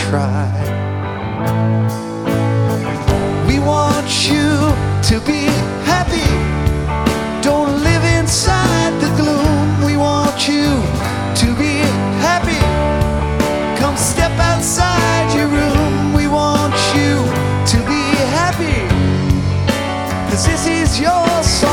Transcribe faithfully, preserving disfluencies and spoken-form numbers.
try. We want you to be happy. Don't live inside the gloom. We want you to be happy. Come step outside your room. We want you to be happy, 'cause this is your song.